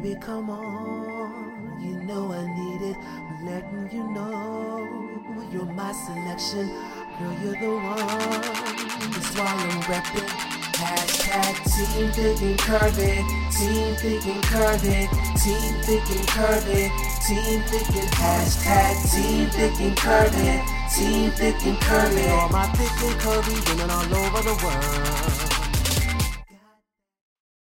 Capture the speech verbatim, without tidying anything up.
Baby, come on, you know I need it. I'm letting you know you're my selection. Girl, you're the one. That's why I'm repping. Hashtag team thick and curvy. Team thick and curvy. Team thick and curvy. Team thick and hashtag team thick and curvy. Team thick and curvy. All my thick and curvy women all over the world.